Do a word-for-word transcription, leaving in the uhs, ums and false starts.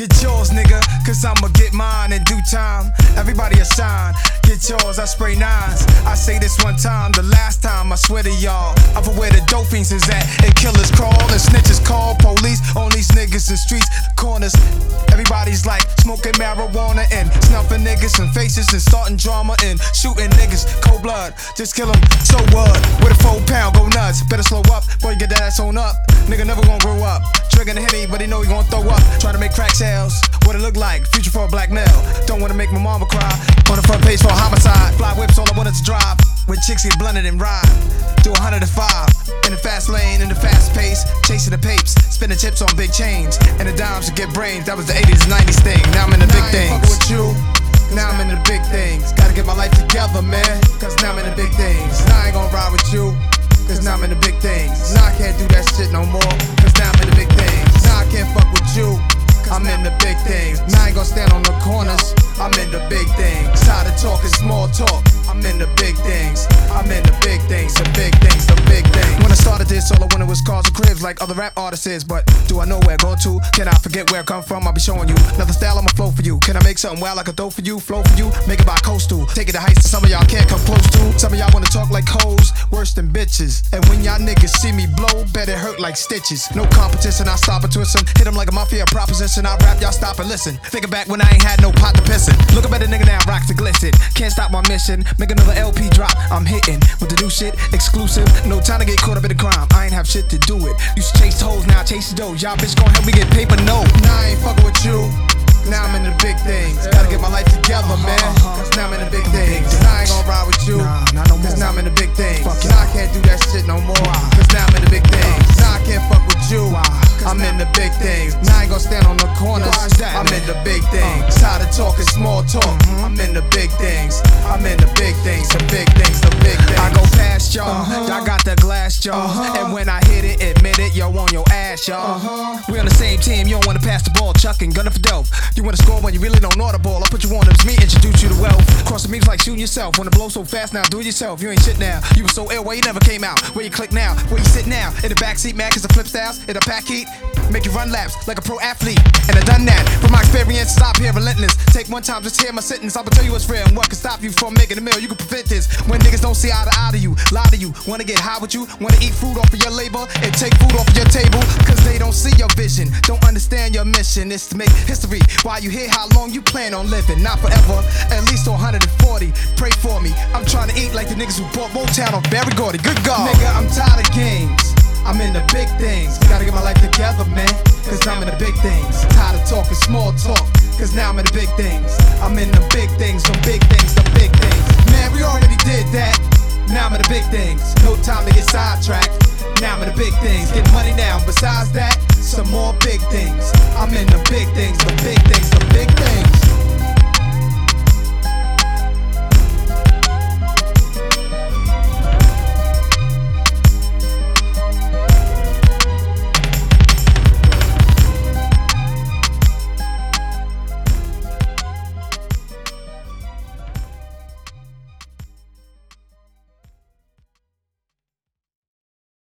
Get yours, nigga, cause I'ma get mine in due time. Everybody a shine. Get yours, I spray nines. I say this one time, the last time, I swear to y'all. I'm for where the dope fiends is at. And killers crawl and snitches call police on these niggas in streets, corners. Everybody's like smoking marijuana and snuffing niggas in faces and starting drama and shooting niggas. Cold blood, just kill them, so what? With a four pound, go nuts. Better slow up, boy, you get that ass on up. Nigga never gonna grow up. Drinking the Henny, but he know he gonna throw up. Trying to make crack sales, what it look like, future for a black male. Don't wanna make my mama cry. On the front page for a homicide. Fly whips, all I wanted to drive. When chicks get blunted and ride. Do one hundred five in the fast lane, in the fast pace. Chasing the papes, spinning chips on big chains. And the dimes to get brains, that was the eighties and nineties thing. Now I'm in the big things. With you. Now I'm in the big things. Gotta get my life together, man. Cause now I'm in the big things. Now I ain't gonna ride with you. Cause now I'm in the big things. Now I can't do that shit no more. Cause now I'm in the big things. Now I can't fuck with you. I'm in the big things. Now I ain't gon' stand on the corners. I'm in the big things. Tired of talking small talk. I'm in the big things. I'm in the big things. The big things. The big things. When I started this, all I wanted was cars and cribs like other rap artists is. But do I know where I go to? Can I forget where I come from? I'll be showing you another style. I'ma flow for you. Can I make something wild I can throw for you? Flow for you. Make it by coastal. Take it to heights that some of y'all can't come close to. Some of y'all wanna talk like hoes, worse than bitches. And when y'all niggas see me blow, bet it hurt like stitches. No competition, I stop and twist 'em. Hit 'em like a mafia proposition. I rap, y'all stop and listen. Thinking back when I ain't had no pot to pissin'. Look up at a nigga now, rocks to glisten. Can't stop my mission. Make another L P drop. I'm hitting with the new shit, exclusive. No time to get caught up in the crime. I ain't have shit to do it. Used to chase hoes, now I chase the dough. Y'all bitch gon' help me get paper, no. Now I ain't fucking with you. Now I'm in the big things. Gotta get my life together, man. Cause now I'm in the big things. Now I ain't gon' ride with you. Cause now I'm in the big things. Now I can't do that shit no more. Cause now I'm in the big things. Now I can't fuck with you. I'm in the big things. Now I ain't gon' stand on the corners. I'm in the big things. Tired of talking small talk. I'm in the big things. I'm in the big things. The big things. The big things. I go past y'all. Y'all got the glass, y'all. And when I hit it, admit it, yo on your ass, y'all. We on the same team. You don't wanna pass the ball. Chucking, gunning for dope. You wanna score when you really don't know the ball. I put you on to me, introduce you to wealth. Cross the means like shooting yourself. Wanna blow so fast now, do it yourself. You ain't shit now. You were so ill, why you never came out? Where you click now? Where you sit now? In the backseat, mad cause the flip styles in the pack heat. Make you run laps like a pro athlete. And I done that. From my experience, stop here relentless. Take one time, just hear my sentence. I'ma tell you what's real and what can stop you from making a meal. You can prevent this. When niggas don't see eye to eye to you, lie to you. Wanna get high with you, wanna eat fruit off of your labor and take food off of your table. Cause they don't see your vision, don't understand your mission. It's to make history. While you hear how long you plan on living, not forever, at least one hundred forty. Pray for me, I'm trying to eat like the niggas who bought Motown on Barry Gordy. Good God, nigga, I'm tired of games. I'm in the big things. Gotta get my life together, man. Cause I'm in the big things. Tired of talking small talk. Cause now I'm in the big things. I'm in the big things, the big things, the big things. Man, we already did that. Now I'm in the big things. No time to get sidetracked. Now I'm in the big things. Getting money now. Besides that, some more big things.